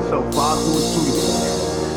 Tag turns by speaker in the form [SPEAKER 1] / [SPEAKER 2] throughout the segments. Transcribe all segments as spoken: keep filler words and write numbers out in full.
[SPEAKER 1] myself, five through a studio.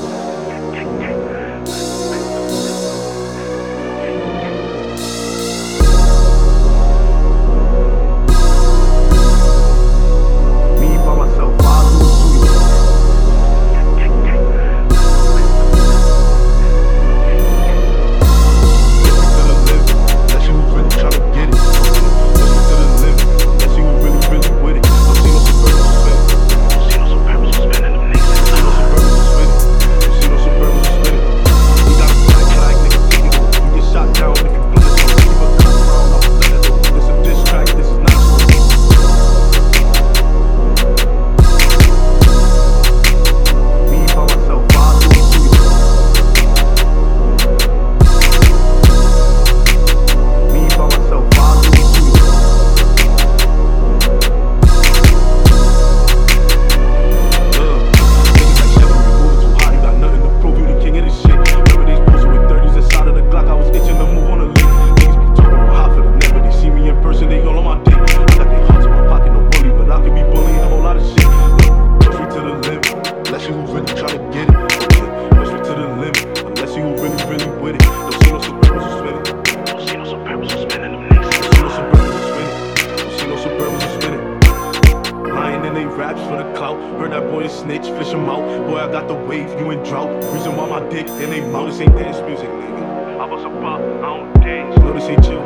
[SPEAKER 1] Raps for the clout, heard that boy a snitch, fish him out. Boy, I got the wave, you in drought. Reason why my dick in they mouth, this ain't dance music, nigga. I was a pop, I don't dance. No, this ain't chill.